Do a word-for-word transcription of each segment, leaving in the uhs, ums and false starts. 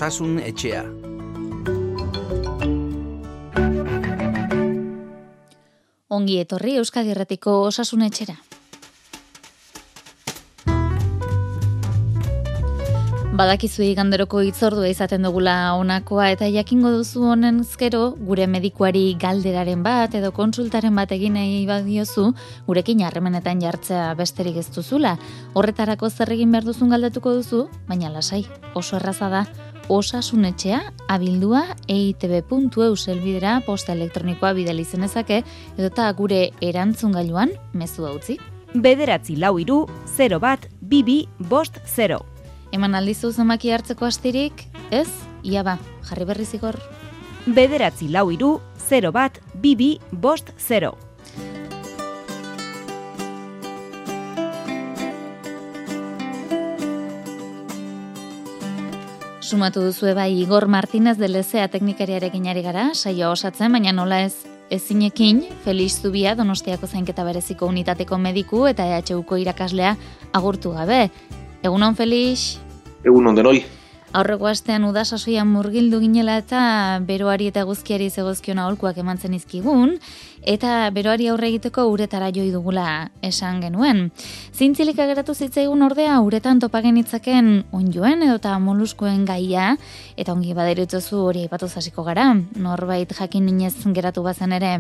Osasun etxea. Ongi etorri Euskadi Irratiko Osasun etxera. Badakizu iganderoko hitzordua izaten dugula honakoa eta jakingo duzu honen ezkero gure medikuari galderaren bat edo kontsultaren bat egin nahi badiozu, gurekin harremanetan jartzea besterik ez duzula. Horretarako zer egin behar duzun galdetuko duzu, baina lasai, oso erraza da. Osasun etxea abildua e i te be puntu e u selbidera posta elektronikoa bidali zenezake edota gure erantzungailuan mezua utzi. Bederatzi lau hiru zero bat bi bi bost zero. Eman aldizu zenbaki hartzeko astirik, ez? Ia ba, jarri berri zigor. Bederatzi lau hiru zero bat bi bi bost zero. Sumatu duzu bai Igor Martínez de Lezea teknikariarekin ari gara, saioa osatzen, baina nola ez ezinekin, Felix Zubia Donostiako zainketa bereziko unitateko mediku eta E H Uko irakaslea agurtu gabe. Egunon, Felix? Egunon denoi. Aurreko astean uda sasoian murgildu ginela eta beroari eta guzkiari zegozkion aholkuak eman zen izkigun, eta beroari aurre egiteko uretara joi dugula esan genuen. Zintzilik ageratu zitzaigun ordea uretan topagen itzaken onjoen edota moluskoen gaia, eta ongi baderitzozu hori aipatu hasiko gara, norbait jakin ninez geratu bazen ere.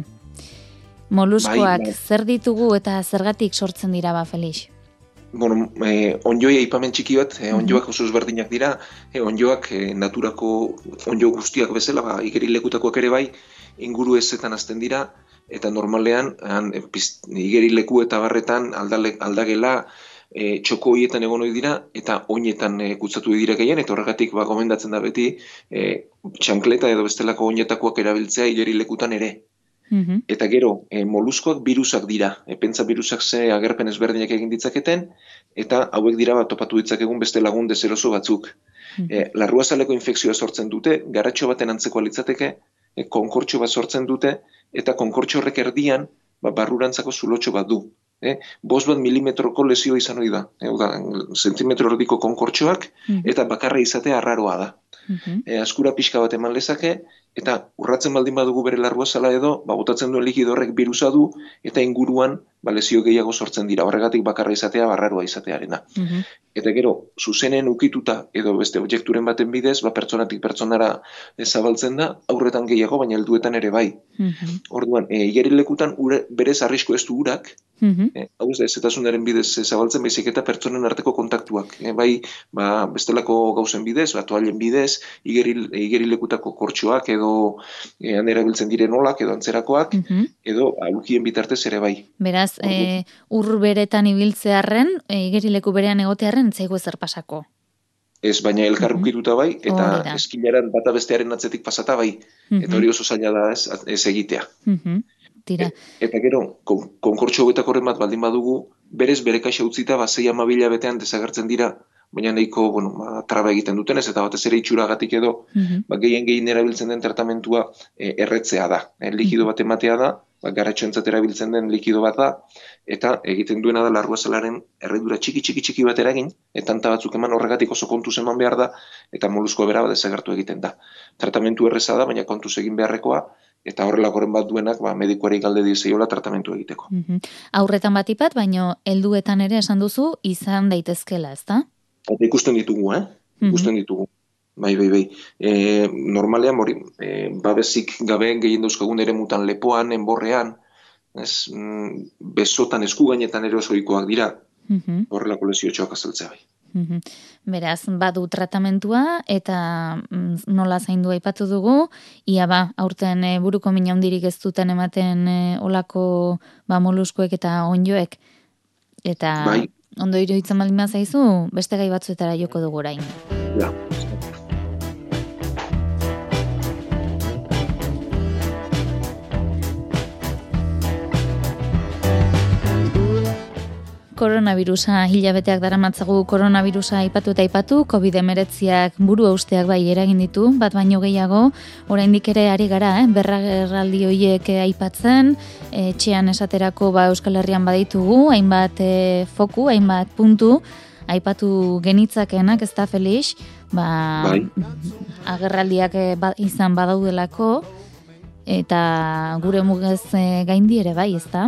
Moluskoak bai, bai. Zer ditugu eta zergatik sortzen dira ba, Felix? Bueno, eh, onjoia aipamen txiki bat, eh, onjoak oso ezberdinak dira, eh, onjoak eh, naturako onjo guztiak bezala, ba, igerilekutakoak ere bai, inguru ezetan hasten dira, eta normalean, han, eh, igerileku eta barretan aldale, aldagela eh, txoko hoietan egon hori dira, eta oinetan eh, kutsatu dira gehien, eta horregatik ba, gomendatzen da beti, eh, txankleta edo bestelako oinetakoak erabiltzea igerilekutan ere. Mm-hmm. Eta gero, e, moluskoak birusak dira. E, pentsa birusak ze agerpen ezberdinak egin ditzaketen, eta hauek dira bat topatu ditzakegun beste lagun deseroso batzuk. Mm-hmm. E, larruazaleko infekzioa sortzen dute, garatxo baten antzeko litzateke, e, konkortxo bat sortzen dute, eta konkortxo horrek erdian, ba, barrurantzako zulotxo bat du. E, bost bat milimetroko lesio izan hori da. E, da zentimetro erdiko konkortxoak, mm-hmm. eta bakarra izatea arraroa da. Mm-hmm. E, askura pixka bat eman lezake, eta urratzen baldin badugu bere larruazala edo, ba, botatzen duen likido horrek birusa du, eta inguruan ba, lesio gehiago sortzen dira. Horregatik bakarra izatea, barraroa izatearena. Mm-hmm. Eta gero, zuzenen ukituta edo beste objekturen baten bidez, ba, pertsonatik pertsonara zabaltzen da, aurretan gehiago, baina helduetan ere bai. Mm-hmm. Orduan, e, igerilekutan ure, berez arrisko ez du urak, mm-hmm. e, hau ez ezetasunaren bidez zabaltzen baizik eta pertsonen arteko kontaktuak. E, bai, ba, bestelako gauzen bidez, ba, toallen bidez, igeril, igerilekutako kortxoak edo e, erabiltzen diren olak edo antzerakoak, mm-hmm. edo aulkien bitartez ere bai. Beraz, e, ur beretan ibiltzearren, e, igerileku berean egotearren, entzaigu ezer pasako. Ez, baina elkarrukituta bai, eta oh, eskilaran bata bestearen atzetik pasata bai, mm-hmm. eta hori oso zaila da ez, ez egitea. Mm-hmm. Tira. E, eta gero, kon, konkortxo hauetako horren bat baldin badugu, berez bere kaxa utzita, ba, zei amabila betean desagertzen dira, baina nahiko, bueno, ba, traba egiten dutenez, eta batez ere itxuragatik edo, mm-hmm. ba, gehien gehien erabiltzen den tratamentua e, erretzea da. E, likido bat ematea da, ba, garatxoentzat erabiltzen den likido bat da, eta egiten duena da larruazalaren erredura txiki txiki txiki bat eragin, eta tanta batzuk eman horregatik oso kontuz eman behar da, eta molusko bera bat desagertu egiten da. Tratamentu erreza da, baina kontuz egin beharrekoa, eta horrelakoren bat duenak, ba, medikuari galde dizeiola tratamentu egiteko. Mm-hmm. Aurretan batipat, baino helduetan ere esan duzu, izan daitezkela, ez da? Eta ikusten ditugu, eh? Mm-hmm. Ikusten ditugu. Bai, bai, bai. E, normalean, hori, e, babesik gabe gehien dauzkagun ere mutan lepoan, enborrean, ez, mm, besotan, esku gainetan ere oso ohikoak dira, mm-hmm. horrelako lesiotxoak azaltzea bai. Mm-hmm. Beraz, badu tratamentua eta mm, nola zaindu aipatu dugu, ia ba, aurten e, buruko mina hundirik ez duten ematen e, olako ba, moluskoek eta onjoek, eta bai. Ondo iruditzen baldin bazaizu, beste gai batzuetara joko dugu orain. Ja. Koronavirusa hilabeteak daramatzagu koronavirusa aipatu eta aipatu, covid hemeretziak buru hausteak bai eragin ditu, bat baino gehiago, oraindik ere ari gara, eh? berragerraldi horiek aipatzen, etxean esaterako ba Euskal Herrian baditugu, hainbat e, foku, hainbat puntu, aipatu genitzakenak, ez da Felix, ba, Bai. agerraldiak ba, izan badaudelako, eta gure mugez e, gaindi ere bai, ezta?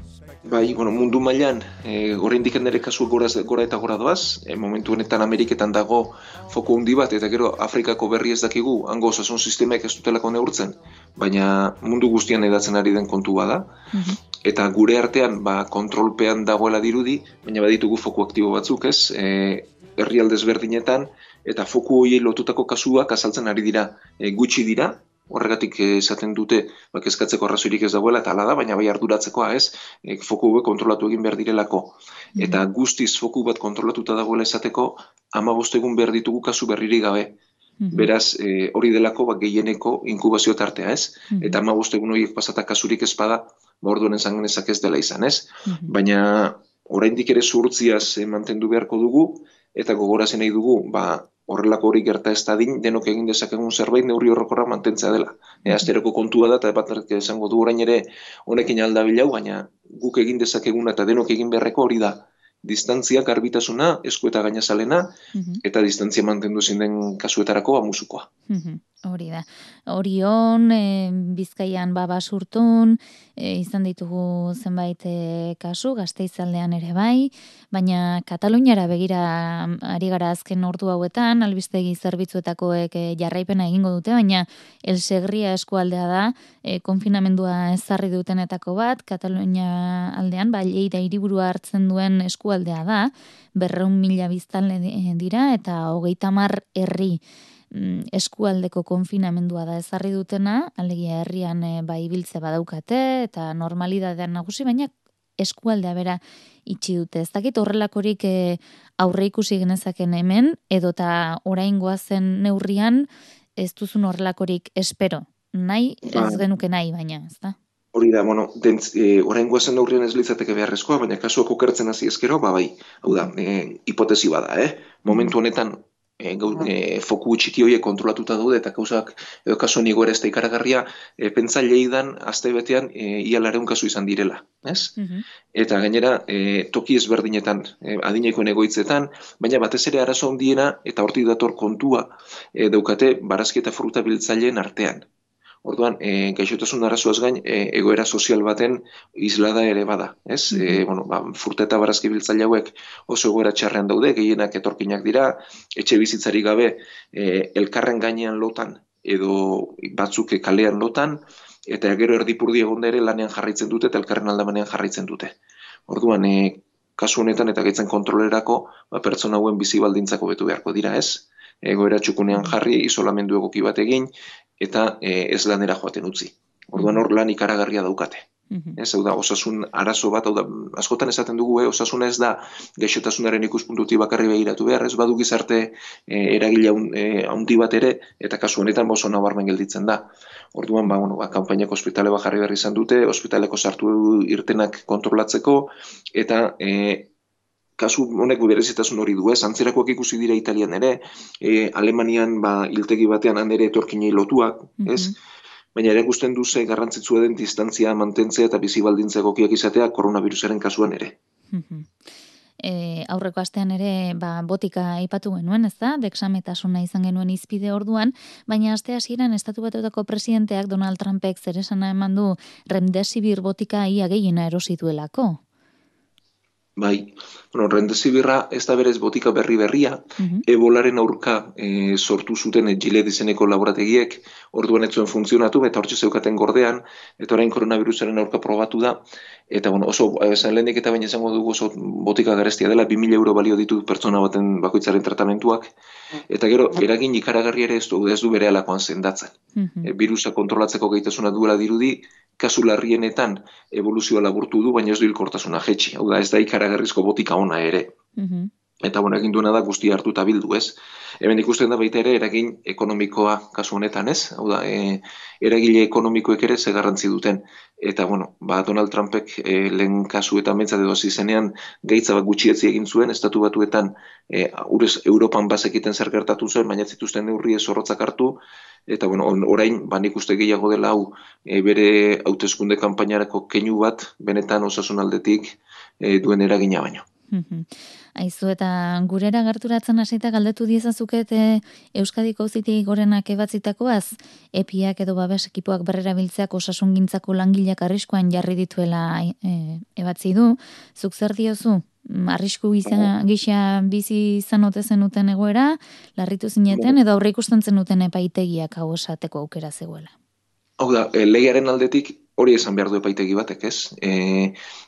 Bai, bueno, mundu mailan, e, oraindik nere kasu gora, gora eta gora doaz, e, momentu honetan Ameriketan dago foko handi bat, eta gero Afrikako berri ez dakigu, hango osasun sistemek ez dutelako neurtzen, baina mundu guztian edatzen ari den kontua da, mm-hmm. Eta gure artean ba, kontrolpean dagoela dirudi, baina baditugu foku aktibo batzuk, ez, e, herrialde ezberdinetan, eta foku horiei lotutako kasuak azaltzen ari dira, e, gutxi dira, horregatik esaten dute ba, kezkatzeko arrazoirik ez dagoela, eta hala da, baina bai arduratzekoa ez, e, foku hauek kontrolatu egin behar direlako. Mm-hmm. Eta guztiz foku bat kontrolatuta dagoela esateko, hamabost egun behar ditugu kasu berririk gabe. Mm-hmm. Beraz, e, hori delako ba, gehieneko inkubazio tartea ez, mm-hmm. Eta hamabost egun horiek pasata kasurik ez bada, ba, orduan esan genezak ez dela izan ez. Mm-hmm. Baina oraindik ere zuhurtziaz e, mantendu beharko dugu, eta gogorazen nahi dugu, ba, horrelako hori gerta ez dadin, denok egin dezakegun zerbait neurri horrekorra mantentzea dela. E, asteroko kontua da, eta bat esango du orain ere honekin aldabilau, baina guk egin dezakeguna eta denok egin beharreko hori da. Distantzia, garbitasuna, esku eta gainazalena, mm-hmm. Eta distantzia mantendu ezin den kasuetarako amusukoa. Mm-hmm. Hori da. Orion, e, Bizkaian baba surtun, e, izan ditugu zenbait e, kasu, Gasteizaldean ere bai, baina Kataluniara begira ari gara azken ordu hauetan, albistegi zerbitzuetakoek e, jarraipena egingo dute, baina El Segria eskualdea da, e, konfinamendua ezarri dutenetako bat, Katalunia aldean, bai, Lleida hiriburua hartzen duen eskualdea da, berreun mila biztanle dira, eta hogeita hamar herri eskualdeko konfinamendua da ezarri dutena, alegia herrian e, bai biltze badaukate eta normalidadean nagusi, baina eskualdea bera itxi dute. Ez dakit horrelakorik e, aurre ikusi genezaken hemen, edota oraingoa zen neurrian ez duzun horrelakorik espero. Nahi, ez genuke nahi, baina, ez da? Hori da, bueno, dentz, e, oraingoa zen neurrian ez litzateke beharrezkoa, baina kasuak okertzen hasi ezkero, ba bai, hau da, e, hipotesi bada, eh? Momentu honetan, E, gau, e, foku txiki horiek kontrolatuta daude eta kausak edo kasu nigo ere ez da ikaragarria, e, pentsa Lleidan azte betean e, ia lareun kasu izan direla, ez? Mm-hmm. Eta gainera e, toki ezberdinetan, e, adinekoen egoitzetan, baina batez ere arazo handiena eta hortik dator kontua e, daukate barazki eta fruta biltzaileen artean. Orduan, e, gaixotasun arazoaz gain, e, egoera sozial baten islada ere bada, ez? Mm-hmm. E, bueno, ba, fruta eta barazki biltzaile hauek oso egoera txarrean daude, gehienak etorkinak dira, etxe bizitzari gabe e, elkarren gainean lotan edo batzuk kalean lotan, eta gero erdipurdi egon ere lanean jarraitzen dute eta elkarren aldamanean jarraitzen dute. Orduan, e, kasu honetan eta gaitzen kontrolerako, ba, pertsona hauen bizi baldintzako betu beharko dira, ez? Egoera txukunean jarri, isolamendu egoki bat egin, eta e, ez lanera joaten utzi. Orduan hor lan ikaragarria daukate. Mm-hmm. Ez, hau da, osasun arazo bat, hau da, askotan esaten dugu, eh, osasuna ez da gaixotasunaren ikuspuntutik bakarri begiratu behar, ez badu gizarte e, eragile handi bat ere, eta kasu honetan oso nabarmen gelditzen da. Orduan, ba, bueno, ba, kanpainak ospitale bat jarri behar izan dute, ospitaleko sartu irtenak kontrolatzeko, eta e, kasu honek berezitasun hori du, ez? Antzerakoak ikusi dira Italian ere, e, Alemanian ba hiltegi batean han ere etorkinei lotuak, ez? Mm-hmm. Baina ere ikusten du ze garrantzitsua den distantzia mantentzea eta bizi baldintza egokiak izatea koronavirusaren kasuan ere. Mm-hmm. E, aurreko astean ere ba, botika aipatu genuen, ez da? Dexametasuna izan genuen izpide orduan, baina aste hasieran Estatu Batuetako presidenteak Donald Trumpek zer esana eman du remdesivir botika ia gehiena erosi duelako. Bai, bueno, remdesivira ez da berez botika berri berria, mm-hmm. Ebolaren aurka e, sortu zuten Gilead izeneko laborategiek, orduan ez zuen funtzionatu, eta hortxe zeukaten gordean, eta orain koronavirusaren aurka probatu da, eta bueno, oso, esan lehenik eta baina izango dugu oso botika garestia dela, bi mila euro balio ditu pertsona baten bakoitzaren tratamentuak, eta gero, eragin ikaragarri ere ez du, ez du bere alakoan sendatzen. Mm-hmm. E, virusa kontrolatzeko gaitasuna duela dirudi, kasu larrienetan evoluzioa laburtu du, baina ez du hilkortasuna jetxi. Hau da, ez da ikaragarrizko botika ona ere. Mm-hmm. Eta bueno, egin duena da guztia hartu eta bildu, ez? Hemen ikusten da baita ere eragin ekonomikoa kasu honetan, ez? Hau da, e, eragile ekonomikoek ere ze garrantzi duten. Eta bueno, ba Donald Trumpek e, lehen kasuetan bentsat edo hasi zenean gaitza bat gutxietzi egin zuen, Estatu Batuetan e, urez Europan bazekiten zer gertatu zuen, baina zituzten neurri zorrotzak hartu. Eta bueno, orain, ba nik uste gehiago dela hau e, bere hauteskunde kanpainarako keinu bat, benetan osasun aldetik e, duen eragina baino. Aizu, eta gurera gerturatzen hasita galdetu diezazuket e, Euskadiko auzitik gorenak ebatzitakoaz, epiak edo babes ekipoak berrerabiltzeak osasungintzako langileak arriskuan jarri dituela e, ebatzi du. Zuk zer diozu? Arrisku gisa, gisa bizi izan ote zenuten egoera, larritu zineten, edo aurre ikusten zenuten epaitegiak hau esateko aukera zegoela? Hau da, legearen aldetik hori esan behar du epaitegi batek, ez? E,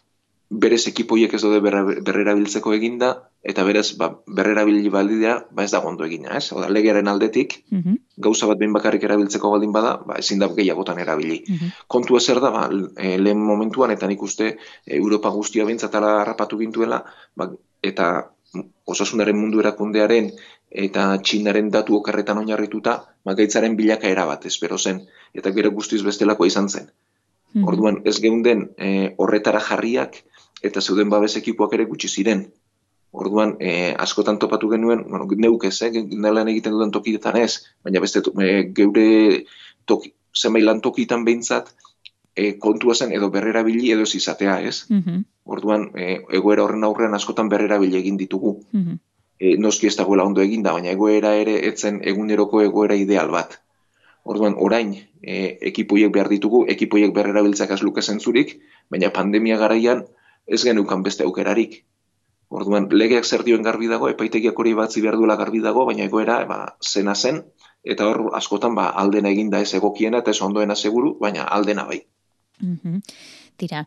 berez ekipoiek ez daude berrerabiltzeko eginda, eta berez ba, berrerabili baldidea, ba ez da ondo egina, ez? Hau da, legearen aldetik, uh-huh. gauza bat behin bakarrik erabiltzeko baldin bada, ba ezin da gehiagotan erabili. Uh-huh. Kontua zer da, ba, e, lehen momentuan, eta nik uste Europa guztia behintzatala harrapatu gintuela, ba, eta osasunaren mundu erakundearen eta Txinaren datu okerretan oinarrituta, ba, gaitzaren bilakaera bat, espero zen, eta gero guztiz bestelakoa izan zen. Uh-huh. Orduan, ez geunden e, horretara jarriak, eta zeuden babes ekipoak ere gutxi ziren. Orduan, e, askotan topatu genuen, bueno, neuk ez, eh, nelan egiten duten tokietan ez, baina beste e, geure toki, zenbait lan tokitan behintzat, e, kontua zen edo berrerabili edo ez izatea, ez? Uh-huh. Orduan, e, egoera horren aurrean askotan berrerabili egin ditugu. Uh-huh. E, noski ez dagoela ondo eginda, baina egoera ere etzen eguneroko egoera ideal bat. Orduan, orain, e, ekipoiek behar ditugu, ekipoiek berrerabiltzak ez luke zentzurik, baina pandemia garaian ez genukan beste aukerarik. Orduan, legeak zer dioen garbi dago, epaitegiak hori batzi behar duela garbi dago, baina egoera ba, zena zen, eta hor askotan ba, aldena eginda ez egokiena eta ez ondoena seguru, baina aldena bai. Mm-hmm. Tira,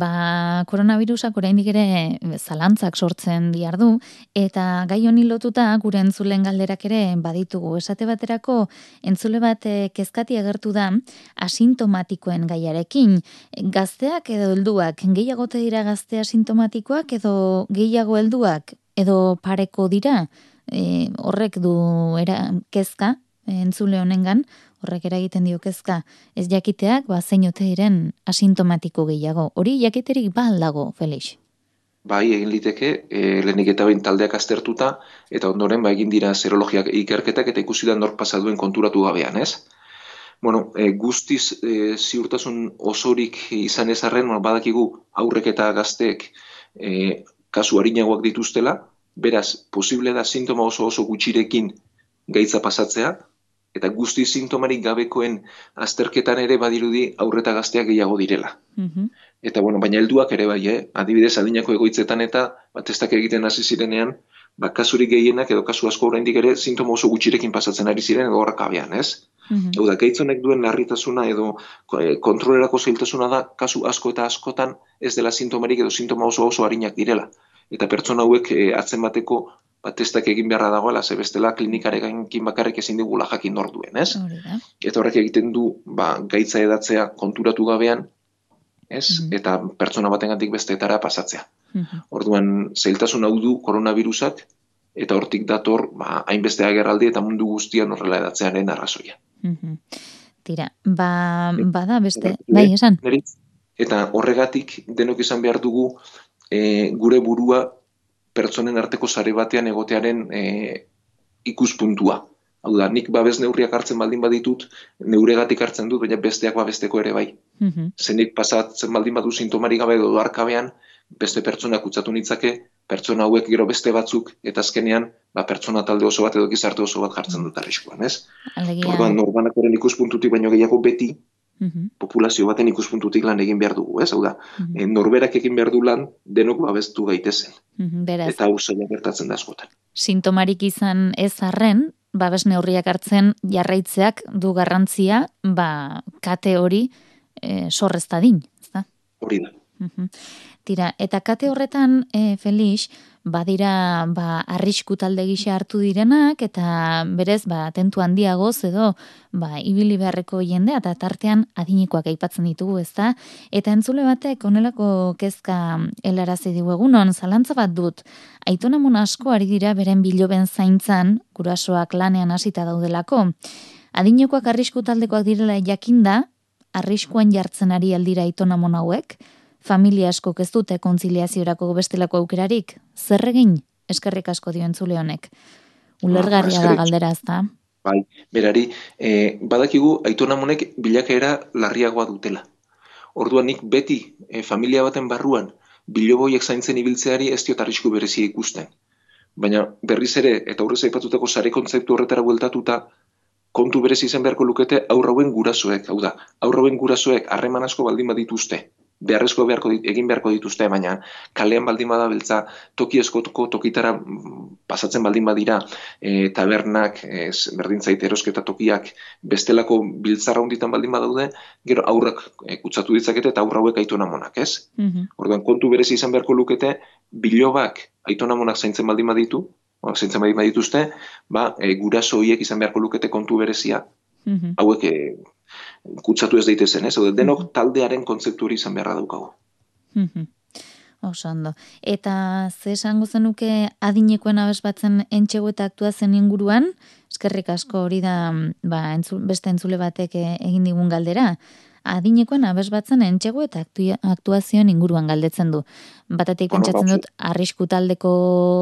ba, koronavirusak oraindik ere zalantzak sortzen diardu, eta gai honi lotuta gure entzulen galderak ere baditugu. Esate baterako, entzule bat kezkati agertu da asintomatikoen gaiarekin. Gazteak edo helduak, gehiago te dira gazte asintomatikoak edo gehiago helduak, edo pareko dira, e, horrek du era, kezka, entzule honengan, horrek eragiten dio kezka, ez jakiteak, ba, zein ote diren asintomatiko gehiago. Hori jakiterik ba aldago, Felix? Bai, egin liteke, e, lehenik eta behin taldeak aztertuta, eta ondoren ba, egin dira serologiak ikerketak eta ikusi da nork pasaduen konturatu gabean, ez? Bueno, e, guztiz e, ziurtasun osorik izan ezarren, bueno, badakigu aurrek eta gazteek e, kasu arinagoak dituztela, beraz, posible da sintoma oso oso gutxirekin gaitza pasatzea, eta guzti sintomarik gabekoen azterketan ere badirudi aurreta gazteak gehiago direla. Uh-huh. Eta bueno, baina helduak ere bai, eh? Adibidez, adinako egoitzetan eta batestak egiten hasi zirenean, ba, kasurik gehienak edo kasu asko oraindik ere sintoma oso gutxirekin pasatzen ari ziren edo horrak abean, ez? Uh-huh. Hau da, gaitzonek duen larritasuna edo e, kontrolerako zailtasuna da kasu asko eta askotan ez dela sintomarik edo sintoma oso oso arinak direla. Eta pertsona hauek e, atzen bateko batestak egin beharra dagoela, ze bestela klinikarekin bakarrik ezin digula jakin nor duen, ez? Horida. Eta horrek egiten du, ba, gaitza edatzea konturatu gabean, ez? Mm-hmm. Eta pertsona batengatik besteetara pasatzea. Mm-hmm. Orduan, zailtasun hau du koronavirusak, eta hortik dator, ba, hainbeste agerraldi eta mundu guztian horrela edatzearen arrazoia. Mm-hmm. Tira, ba, bada beste, bai, esan? Eta horregatik denok izan behar dugu e, gure burua pertsonen arteko sare batean egotearen e, ikuspuntua. Hau da, nik babes neurriak hartzen baldin baditut, neuregatik hartzen dut, baina besteak babesteko ere bai. Mm-hmm. Zenik pasatzen baldin badu sintomarik gabe edo arkabean, beste pertsonak utzatu nitzake, pertsona hauek gero beste batzuk, eta azkenean, ba, pertsona talde oso bat edo gizarte oso bat jartzen dut arriskuan, ez? Alegia. Orduan, norbanakoren ikuspuntutik baino gehiago beti, mm-hmm. populazio baten ikuspuntutik lan egin behar dugu, ez? Hau da, mm-hmm. norberak egin behar du lan, denok babestu gaitezen. Mm-hmm. Eta hau zaila gertatzen da askotan. Sintomarik izan ez arren, babes neurriak hartzen jarraitzeak du garrantzia, ba, kate hori e, sorreztadin, ezta? Hori da. Mm-hmm. Tira, eta kate horretan, e, Felix, badira ba, arrisku talde gisa hartu direnak, eta berez, ba, tentu handiagoz edo, ba, ibili beharreko jendea, eta tartean adinikoak aipatzen ditugu, ezta? Eta entzule batek, onelako kezka helarazi digu egunon, zalantza bat dut, aitonamun asko ari dira beren biloben zaintzan, gurasoak lanean hasita daudelako. Adinokoak arrisku taldekoak direla jakinda, arriskuan jartzen ari aldira aitonamon hauek, familia askok ez dute kontziliaziorako bestelako aukerarik, zer egin eskerrik asko dio entzule honek. Ulergarria da galdera, ezta? Bai, berari, eh, badakigu aitonamonek bilakaera larriagoa dutela. Orduan nik beti eh, familia baten barruan biloboiek zaintzen ibiltzeari ez diot arrisku berezia ikusten. baina berriz ere, eta aurrez aipatutako sare kontzeptu horretara bueltatuta, kontu berezi izan beharko lukete aurrauen gurasoek, hau da, aurrauen gurasoek harreman asko baldin badituzte, beharrezko beharko dit, egin beharko dituzte, baina kalean baldin badabiltza toki eskotoko tokitara pasatzen baldin badira, e, tabernak, e, berdintzait erosketa tokiak, bestelako biltzarra hunditan baldin badaude, gero aurrak e, kutsatu ditzakete eta aurrauek aitona monak, ez? Mm-hmm. Orduan, kontu berezi izan beharko lukete, bilobak aitona monak zaintzen baldin baditu, o, zaintzen baldin badituzte, ba, e, guraso horiek izan beharko lukete kontu berezia, mm-hmm. hauek e, kutsatu ez daitezen, ez? Ode, denok taldearen kontzeptu hori izan beharra daukagu. Mm-hmm. Oso ondo. Eta ze esango zenuke adinekoen abesbatzen entxego eta aktuazen inguruan, eskerrik asko hori da ba, entzu, beste entzule batek egin digun galdera, adinekoen abesbatzen entxego eta aktuazioen inguruan galdetzen du. Batatik bueno, pentsatzen dut arrisku taldeko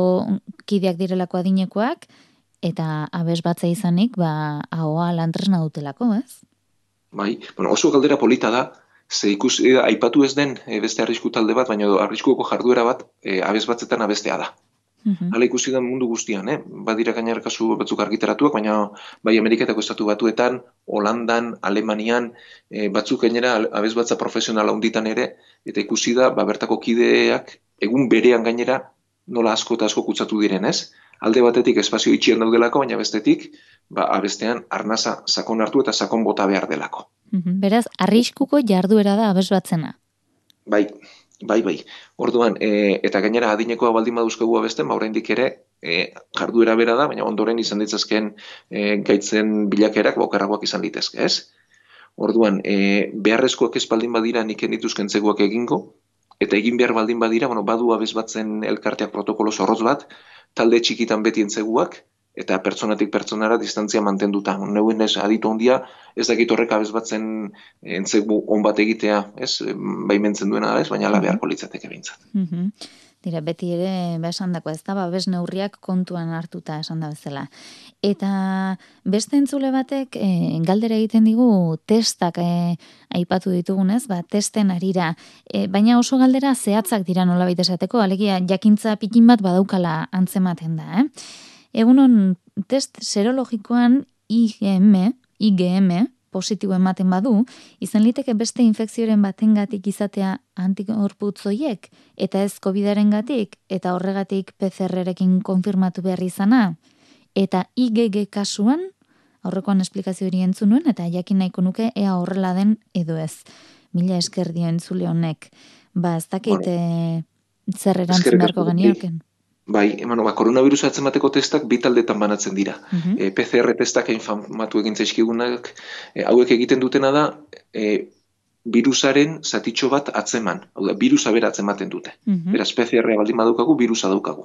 kideak direlako adinekoak, eta abesbatza izanik, ba, ahoa lantresna dutelako, ez? Bai, bueno, oso galdera polita da, ze ikusi aipatu ez den e, beste arrisku talde bat, baina arriskuko jarduera bat e, abesbatzetan abestea da. Uh-huh. Hala ikusi da mundu guztian, eh? Badira gainera kasu batzuk argitaratuak, baina bai Ameriketako estatu batuetan, Holandan, Alemanian, e, batzuk gainera abesbatza profesionala hunditan ere, eta ikusi da, ba, bertako kideak egun berean gainera nola asko eta asko kutsatu diren, ez? Alde batetik espazio itxian daudelako, baina bestetik, ba, abestean arnasa sakon hartu eta sakon bota behar delako. Beraz, arriskuko jarduera da abesbatzena. Bai, bai, bai. Orduan, e, eta gainera adinekoa baldin baduzkagu abesten, ba, oraindik ere e, jarduera bera da, baina ondoren izan ditzazken e, gaitzen bilakerak bokarragoak izan litezke, ez? Orduan, e, beharrezkoak ez baldin badira nik dituzken zegoak egingo, eta egin behar baldin badira, bueno, badu abesbatzen elkarteak protokolo zorroz bat, talde txikitan beti entzeguak, eta pertsonatik pertsonara distantzia mantenduta. Neuen ez aditu handia, ez dakit horrek abesbatzen entzegu on bat egitea, ez, baimentzen duena da, ez, baina ala beharko litzateke behintzat. Mm-hmm. Dira, beti ere, ba esan dako ez da, ba, bes neurriak kontuan hartuta esan da bezala. Eta beste entzule batek, e, galdera egiten digu testak e, aipatu ditugunez, ba, testen arira. E, baina oso galdera zehatzak dira nolabait esateko, alegia jakintza pikin bat badaukala antzematen da, eh? Egunon test serologikoan I G M, I G M positibo ematen badu, izan liteke beste infekzioren batengatik izatea antikorputz horiek, eta ez covidarengatik, eta horregatik P C R-rekin konfirmatu behar izana. Eta I G G kasuan, aurrekoan esplikazio hori entzun nuen, eta jakin nahiko nuke ea horrela den edo ez. Mila esker dio entzule honek. Ba, ez dakit bueno, zer erantzun beharko genioken. Bai, bueno, ba, koronavirusa atzemateko testak bi taldetan banatzen dira. Uh-huh. E, P C R testak infamatu egin zaizkigunak, e, hauek egiten dutena da, e, virusaren zatitxo bat atzeman. Hau da, virusa bera atzematen dute. Uh-huh. Beraz, P C R baldin badaukagu, virusa daukagu.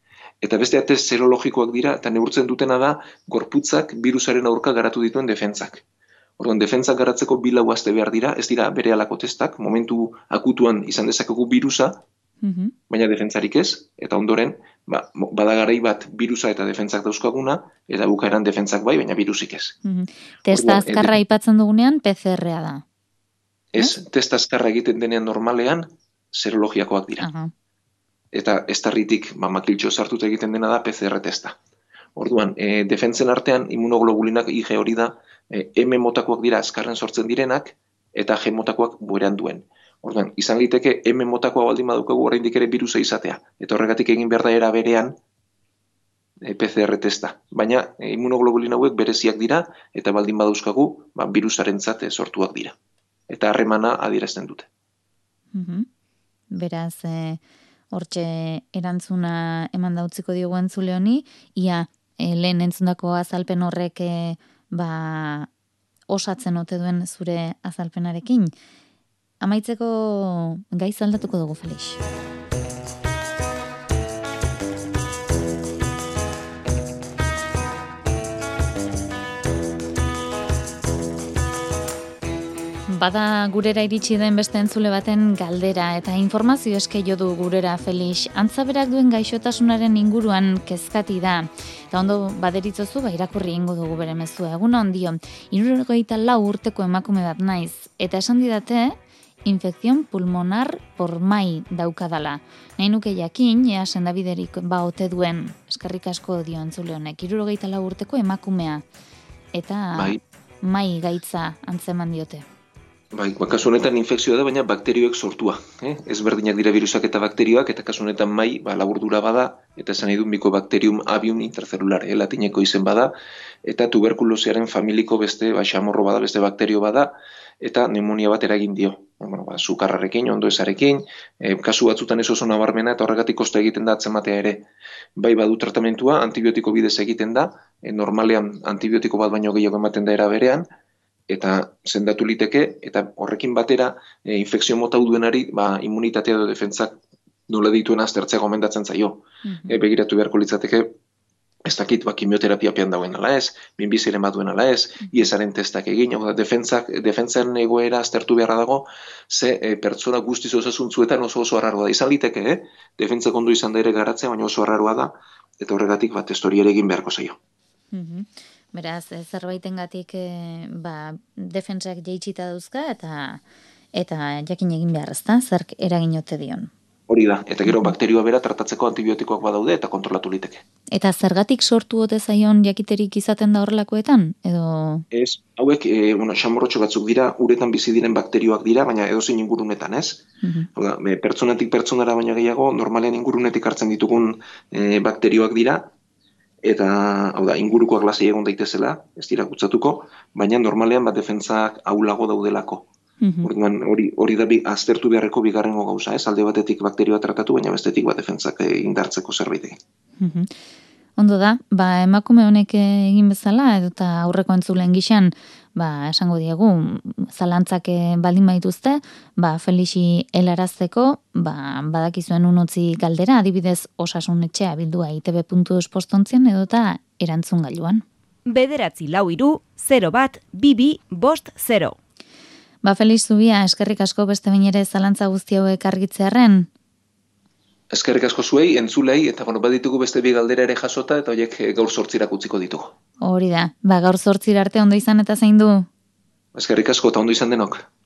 Eta beste test serologikoak dira, eta neurtzen dutena da, gorputzak virusaren aurka garatu dituen defentsak. Orduan, defentsak garatzeko bi lau aste behar dira, ez dira bere alako testak, momentu akutuan izan dezakegu virusa, Mm-hmm. baina defentsarik ez, eta ondoren ba, badagarai bat virusa eta defentsak dauzkaguna, eta bukaeran defentsak bai, baina virusik ez. Mm-hmm. Testa azkarra e, aipatzen dugunean P C R-a da. Ez, eh? Testa azkarra egiten denean normalean serologiakoak dira. Uh-huh. Eta ez tarritik ba, makiltxo sartuta egiten dena da P C R testa. Orduan, e, defentsen artean immunoglobulinak I G hori da, e, M motakoak dira azkarren sortzen direnak, eta G motakoak bueran duen. Orduan, izan liteke M motakoa baldin badukagu oraindik ere virusa izatea. Eta horregatik egin behar da era berean e, P C R testa. Baina e, immunoglobulin hauek bereziak dira eta baldin badauzkagu ba, virusarentzat sortuak dira. Eta harremana adierazten dute. Mm-hmm. Beraz, e, hortxe erantzuna eman dautziko diogu entzule honi, ia e, lehen entzundako azalpen horrek e, ba, osatzen ote duen zure azalpenarekin. Amaitzeko gaiz aldatuko dugu, Felix. Bada gurera iritsi den beste entzule baten galdera eta informazio eske jo du gurera, Felix. Antzaberak duen gaixotasunaren inguruan kezkati da. Eta ondo baderitzozu, ba, irakurri ingo dugu bere mezua. Egun ondio, hirurogeita lau urteko emakume bat naiz. Eta esan didate, infekzion pulmonar por mai daukadala. Nahi nuke jakin, ea sendabiderik ba ote duen, eskerrik asko dio entzule honek, hirurogeita lau urteko emakumea, eta Bai. mai gaitza antzeman diote. Bai, ba, kasu honetan infekzioa da, baina bakterioek sortua. Eh? Ezberdinak dira virusak eta bakterioak, eta kasu honetan mai, ba, laburdura bada, eta esan nahi du Mycobacterium avium intercellular, eh? Latineko izen bada, eta tuberkulosiaren familiko beste, ba, xamorro bada, beste bakterio bada, eta pneumonia bat eragin dio. Bueno, ba, sukarrarekin, ondo ezarekin, eh, kasu batzutan ez oso nabarmena, eta horregatik kosta egiten da atzematea ere. Bai, badu tratamentua, antibiotiko bidez egiten da, eh, normalean antibiotiko bat baino gehiago ematen da era berean, eta sendatu liteke, eta horrekin batera, e, infekzio mota duenari, ba, immunitatea edo defentsak nola dituen aztertzea gomendatzen zaio. Mhm. E, begiratu beharko litzateke, ez dakit, ba, kimioterapia pian dauen ala ez, minbiziren bat duen ala ez, iesaren testak egin, hau da, defentsak, defentsan egoera aztertu beharra dago, ze e, pertsona guztiz osasuntzuetan oso oso arraroa da. Izan liteke, eh? Defentsak ondo izan da ere garatzea, baina oso arraroa da, eta horregatik bat testori ere egin beharko zaio. Mhm. Beraz, zerbaitengatik e, ba, defentsak jeitsita dauzka eta eta jakin egin behar, ezta? Zerk eragin ote dion. Hori da, eta gero bakterioa bera tratatzeko antibiotikoak badaude eta kontrolatu liteke. Eta zergatik sortu ote zaion jakiterik izaten da horrelakoetan? Edo... Ez, hauek, e, bueno, xamorrotxo batzuk dira, uretan bizi diren bakterioak dira, baina edozein ingurunetan, ez? Mhm. Hau da, e, pertsonatik pertsonara baina gehiago, normalean ingurunetik hartzen ditugun e, bakterioak dira, eta, hau da, ingurukoak lasai egon daitezela, ez dira kutsatuko, baina normalean bat defentsak ahulago daudelako. Mhm. Orduan, hori hori da bi, aztertu beharreko bigarrengo gauza, ez? Alde batetik bakterioa tratatu, baina bestetik bat defentsak e, indartzeko zerbait egin. Mhm. Ondo da, ba, emakume honek egin bezala, edo eta aurreko entzulen gixan, ba, esango diegu, zalantzak baldin baituzte, ba, Felixi helarazteko, ba, badakizuen unotzi galdera, adibidez osasun etxea bildua I T B puntu eus postontzian, edo eta erantzun gailuan. Bederatzi lau iru, zero bat, bibi, bost, zero. Ba, Felix Zubia, eskerrik asko beste bain ere zalantza guzti hauek argitzearren. Eskerrik asko zuei, entzulei, eta bueno, baditugu beste bi galdera ere jasota, eta horiek gaur sortzirak utziko ditugu. Hori da, ba, gaur zortzira arte ondo izan eta zein du? Eskerrik asko eta ondo izan denok.